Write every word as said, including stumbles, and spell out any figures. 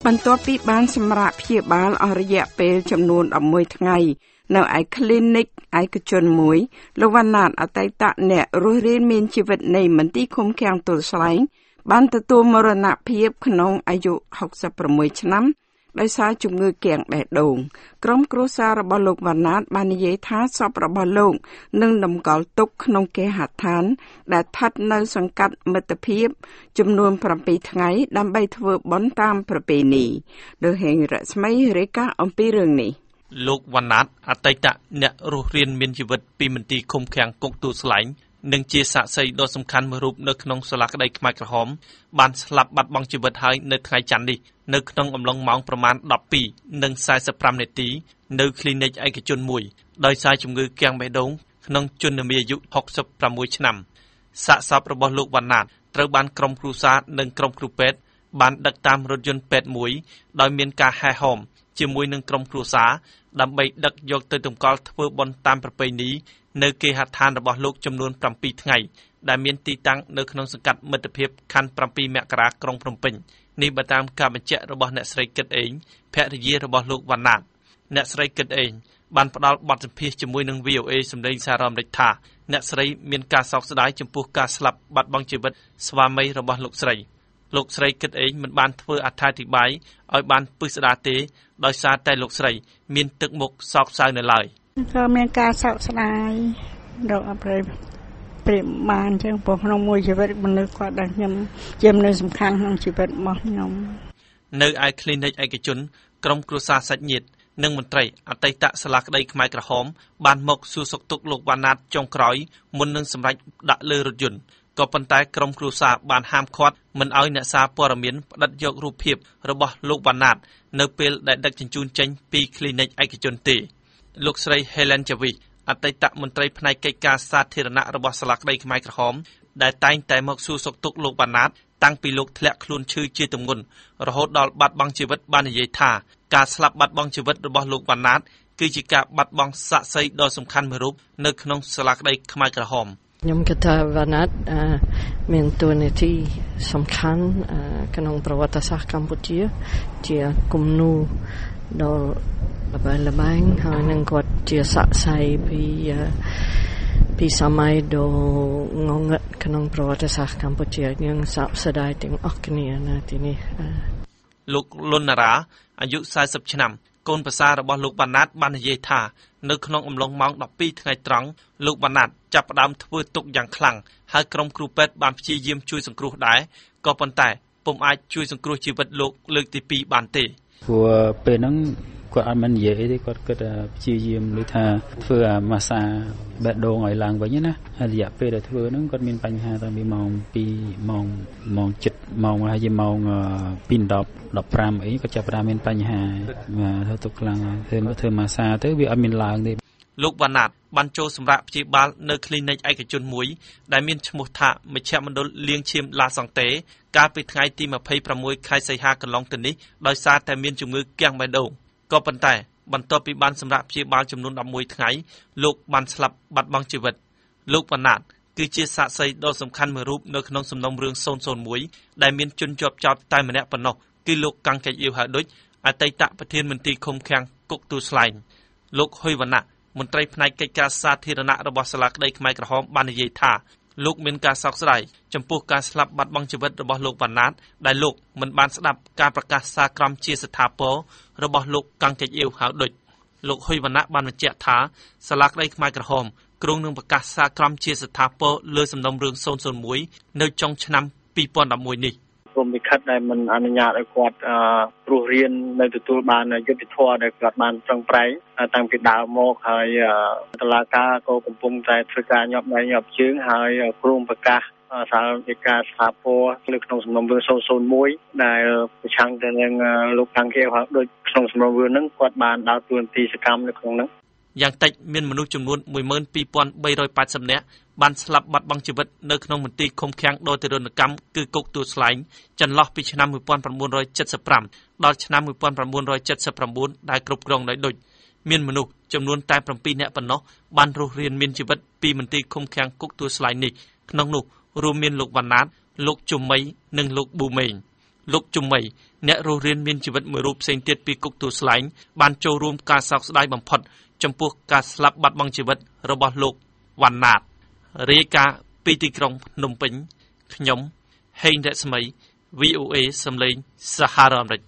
បន្ទាប់ពីបានសម្រាកព្យាបាលអស់រយៈពេលចំនួនដប់មួយថ្ងៃនៅឯ clinic ឯកជនមួយលោកវណ្ណាតអតីតអ្នករស់រានមានជីវិតនៃមន្ទីរឃុំឃាំងទួលស្លែងបានទទួលមរណភាពក្នុងអាយុហុកសិបប្រាំមួយឆ្នាំដោយសារជំងឺគាំងបេះដូងក្រុមគ្រួសាររបស់លោកវណ្ណាតបាននិយាយថាសពរបស់លោកនឹងតម្កល់ទុកក្នុងគេហដ្ឋានដែលស្ថិតនៅសង្កាត់មិត្តភាពចំនួនប្រាំពីរថ្ងៃដើម្បីធ្វើបុណ្យតាមប្រពៃណីដោយហេងរស្មីរាយការណ៍អំពីរឿងនេះលោកវណ្ណាតអតីតអ្នករស់រានមានជីវិតពីមន្ទីរឃុំឃាំងគុកទួលស្លែងនិងជាសាក្សីដ៏សំខាន់មួយរូបនៅក្នុងសាលាក្តីខ្មែរក្រហមបានស្លាប់បាត់បង់ជីវិតហើយនៅថ្ងៃច័ន្ទនេះនៅក្នុងអំឡុងម៉ោងប្រមាណដប់ពីរនិងសែសិបប្រាំនាទីនៅ clinic ឯកជនមួយដោយសារជំងឺគាំងបេះដូងក្នុងជនមានអាយុហុកសិបប្រាំមួយឆ្នាំសាកសពរបស់លោកវណ្ណាតត្រូវបានក្រុមគ្រួសារនិងក្រុមគ្រូពេទ្យបានដឹកតាមរថយន្តពេទ្យមួយដោយមានការហែហោមជាមួយនឹងក្រុមគ្រួសារដើម្បីដឹកយកទៅតម្កល់ធ្វើបុណ្យតាមប្រពៃណីនៅគេហដ្ឋានរបស់លោកចំនួនប្រាំពីរថ្ងៃដែលមានទីតាំងនៅក្នុងសង្កាត់មិត្តភាពខណ្ឌប្រាំពីរមករាក្រុងភ្នំពេញនេះបើតាមការបញ្ជាក់របស់អ្នកស្រីគិតអេងភរិយារបស់លោកវណ្ណាតអ្នកស្រីគិតអេងបានផ្ដល់បទសម្ភាសន៍ជាមួយនឹង វី អូ អេ សម្លេងសារអាមេរិកថាអ្នកស្រីមានការសោកស្ដាយចំពោះការស្លាប់បាត់បង់ជីវិតស្វាមីរបស់លោកស្រីលោកស្រីគិតអេងមិនបានធ្វើអត្ថាធិប្បាយឲ្យបានពិស្ដារទេដោយសារតែលោកស្រីមានទឹកមុខសោកសៅនៅឡើយក៏មានការសោកស្ដាយរកអប្រិយប្រិយបានចឹងព្រោះក្នុងមួយជីវិតមនុស្សគាត់ដែលខ្ញុំជាមនុស្សសំខាន់ក្នុងជីវិតរបស់ខ្ញុំនៅឯ clinic ឯកជនក្រុមគ្រួសារសាច់ញាតិនិងមន្ត្រីអតីតសាលាក្តីខ្មែរក្រហមបានមកសួរសុខទុក្ខលោកវណ្ណាតចុងក្រោយមុននឹងសម្រេចដាក់លើរថយន្តក៏ប៉ុន្តែក្រុមគ្រួសារបានហាមឃាត់មិនឲ្យអ្នកសារព័ត៌មានផ្ដិតយករូបភាពរបស់លោកវណ្ណាតនៅពេលដែលដឹកជញ្ជូនចេញពី clinic ឯកជនទេលោកស្រី Helen Javis អតីតមន្ត្រីផ្នែកកិច្ចការសាធារណៈរបស់សាលាក្តីខ្មែរក្រហមដែលតែងតែមកសួរសុខទុក្ខលោកវណ្ណាតតាំងពីលោកធ្លាក់ខ្លួនឈឺជាទម្ងន់រហូតដល់បាត់បង់ជីវិតបាននិយាយថាការស្លាប់បាត់បង់ជីវិតរបស់លោកវណ្ណាតគឺជាការបាត់បង់សាក្សីដ៏សំខាន់មួយរូបនៅក្នុងសាលាក្តីខ្មែរក្រហមខ្ញុំគិតថាវណ្ណាតមានតួនាទីសំខាន់ក្នុងប្រវត្តិសាស្ត្រកម្ពុជាជាគំនូរដ៏ល្បីល្បាញហើយនឹងគាត់ជាសាក្សីពីពីសម័យដ៏ងងឹតក្នុងប្រវត្តិសាស្ត្រកម្ពុជាយើងសោកស្ដាយទាំងអស់គ្នាណាទីនេះលោកលុនណារ៉ាអាយុសែសិបឆ្នាំកូនប្រសាររបស់លោកវណ្ណាតបាននិយាយថានៅក្នុងអំឡុងម៉ោងដប់ពីរថ្ងៃត្រង់លោកវណ្ណាតចាប់ផ្ដើមធ្វើទុកយ៉ាងខ្លាំងហើយក្រុមគ្រូពេទ្យបានព្យាយាមជួយសង្គ្រោះដែរក៏ប៉ុន្តែពុំអាចជួយសង្គ្រោះជីវិតលោកលើកទីពីរបានទេព្រោះពេលហ្នឹងគាត់អត់មាននិយាយអីទេគាត់គិតថាព្យាយាមដូចថាធ្វើអាម៉ាសាបេះដូងឲ្យឡើងវិញណាហើយរយៈពេលដែលធ្វើហ្នឹងគាត់មានបញ្ហាតាំងពីម៉ោងពីរម៉ោងម៉ោងជិតម៉ោងហើយជាម៉ោងពីរដប់ដប់ប្រាំអីគាត់ចាប់ផ្ដើមមានបញ្ហាធ្វើទុកខ្លាំងធ្វើធ្វើម៉ាសាទៅវាអត់មានឡើងទេលោកវណ្ណាតបានចូលសម្រាប់ព្យាបាលនៅ clinic ឯកជនមួយដែលមានឈ្មោះថាមជ្ឈមណ្ឌលលាងឈាមឡាសង់តេកាលពីថ្ងៃទីម្ភៃប្រាំមួយខែសីហាកន្លងទៅនេះដោយសារតែមានជំងឺគាំងបេះដូងក៏ប៉ុន្តែបន្ទាប់ពីបានសម្រាប់ព្យាបាលចំនួនដប់មួយថ្ងៃលោកបានស្លាប់បាត់បង់ជីវិតលោកវណ្ណាតគឺជាសាក្សីដ៏សំខាន់មួយរូបនៅក្នុងសំណុំរឿងศูนย์ศูนย์មួយដែលមានជនជាប់ចោទតែម្នាក់ប៉ុណ្ណោះគឺលោកកាំងកេចអ៊ីវហាឌុចអតីតប្រធានមន្ត្រីឃុំឃាំងគុកទួលស្លែងលោកហ៊ុយវណ្ណាមន្ត្រីផ្នែកកិច្ចការសាធារណៈរបស់សាលាក្តីខ្មែរក្រហមបាននិយាយថាលោកមានការសោកស្ដាយចំពោះការស្លាប់បាត់បង់ជីវិតរបស់លោកវណ្ណាតដែលលោកមិនបានស្ដាប់ការប្រកាសសារក្រមជាស្ថាពររបស់លោកកាំងកេចអ៊ីវហាឌុចលោកហ៊ុយវណ្ណាបានបញ្ជាក់ថាសាលាក្តីខ្មែរក្រហមគ្រោងនឹងប្រកាសសារក្រមជាស្ថាពរលើសំណុំរឿងศูนย์ศูนย์មួយនៅចុងឆ្នាំពីរពាន់ដប់មួយនេះព្រមវិខិតដែលមិនអនុញ្ញាតឲ្យគាត់រស់រាននៅទទួលបានយុត្តិធម៌ដែលគាត់បានប្រឹងប្រែងតាំងពីដើមមកហើយតុលាការក៏កំពុងតែធ្វើការញាប់ដៃញាប់ជើងហើយគ្រោងប្រកាសសាលវិការស្ថាពរនៅក្នុងសំណុំរឿងศูนย์ศูนย์មួយដែលប្រឆាំងទៅនឹងលោកកាំងកេវហើយដូចក្នុងសំណុំរឿងហ្នឹងគាត់បានដើរតួនាទីសកម្មនៅក្នុងហ្នឹងយ៉ាងតិចមានមនុស្សចំនួនមួយម៉ឺនពីរពាន់បីរយប៉ែតសិបនាក់បានស្លាប់បាត់បង់ជីវិតនៅក្នុងមន្ទីរឃុំឃាំងដោយទារុណកម្មគឺគុកទួលស្លែងចន្លោះពីឆ្នាំmột nghìn chín trăm七十五ដល់ឆ្នាំmột nghìn chín trăm七十chínដែលគ្រប់គ្រងដោយឌុចមានមនុស្សចំនួនតែប្រាំពីរនាក់ប៉ុណ្ណោះបានរស់រានមានជីវិតពីមន្ទីរឃុំឃាំងគុកទួលស្លែងនេះក្នុងនោះរួមមានលោកវណ្ណាតលោកជុំមីនិងលោកប៊ូមេងលោកជំមីអ្នករស់រានមានជីវិតមួយរូបផ្សេងទៀតពីគុកទួលស្លែងបានចូលរួមការសោកស្ដាយបំផុតចំពោះការស្លាប់បាត់បង់ជីវិតរបស់លោកវណ្ណាតរាយការណ៍ពីទីក្រុងភ្នំពេញខ្ញុំហេងរស្មី វី អូ เอ សំឡេងសហរដ្ឋអាមេរិក